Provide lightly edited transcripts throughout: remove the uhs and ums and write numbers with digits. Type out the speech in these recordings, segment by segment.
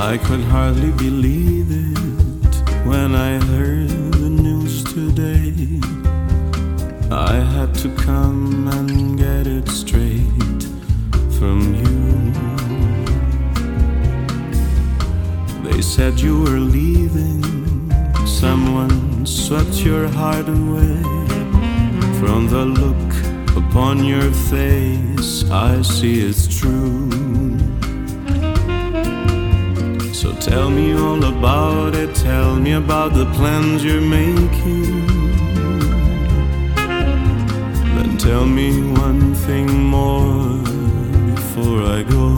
I could hardly believe it when I heard the news today. I had to come and get it straight from you. They said you were leaving, someone swept your heart away. From the look upon your face, I see it's true. So tell me all about it, tell me about the plans you're making. Then tell me one thing more before I go.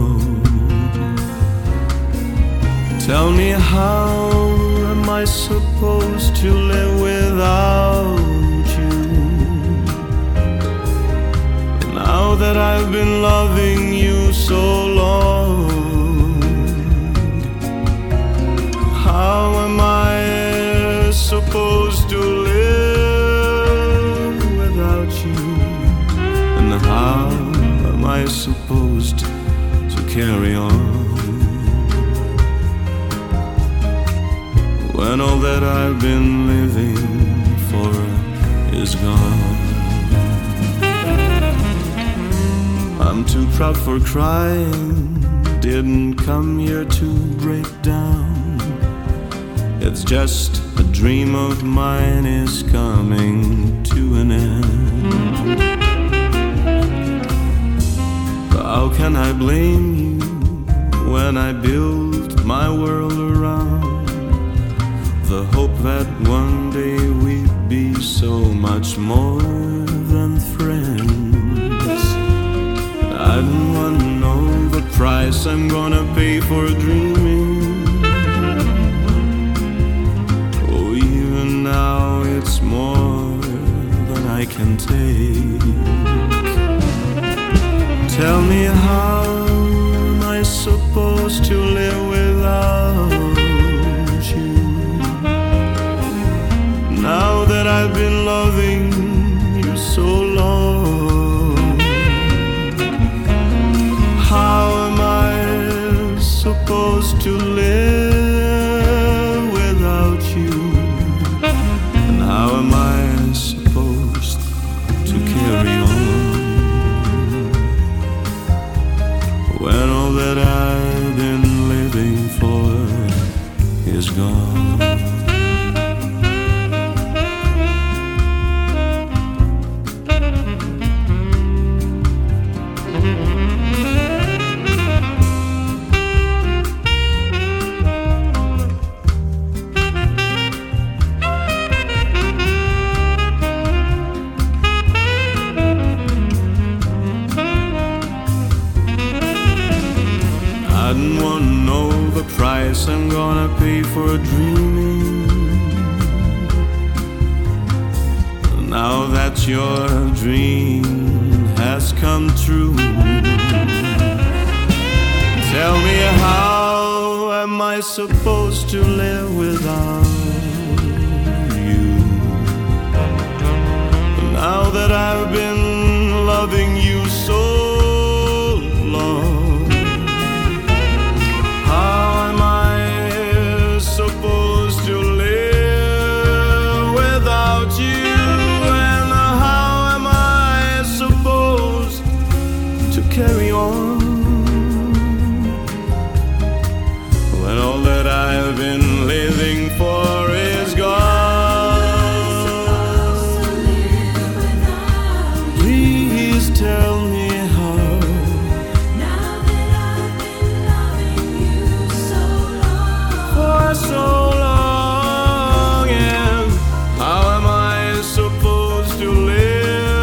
Tell me, how am I supposed to live without you? Now that I've been loving you so long, how am I supposed to live without you? And how am I supposed to carry on when all that I've been living for is gone? I'm too proud for crying, didn't come here to break down. It's just a dream of mine is coming to an end. But how can I blame you when I built my world around the hope that one day we'd be so much more than friends? I don't want to know the price I'm gonna pay for dreaming. Oh, even now it's more than I can take. Tell me, how am I supposed to live without you? Now that I've been loving you so long, how am I supposed to live without you? And how am I supposed to carry on when all that I've been living for is gone? I don't want to know the price I'm gonna pay for dreaming. Now that your dream has come true, tell me, how am I supposed to live without you? Now that I've been loving you so long, carry on when all that I've been living for is gone? Please tell me how, now that I've been loving you so long, for so long, and how am I supposed to live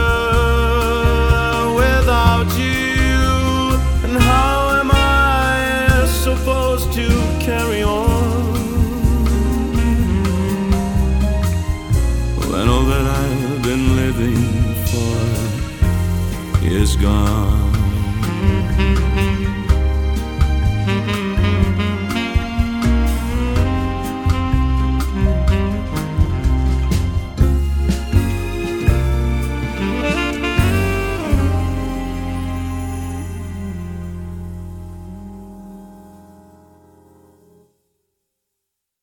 without you? How am I supposed to carry on when all that I've been living for is gone?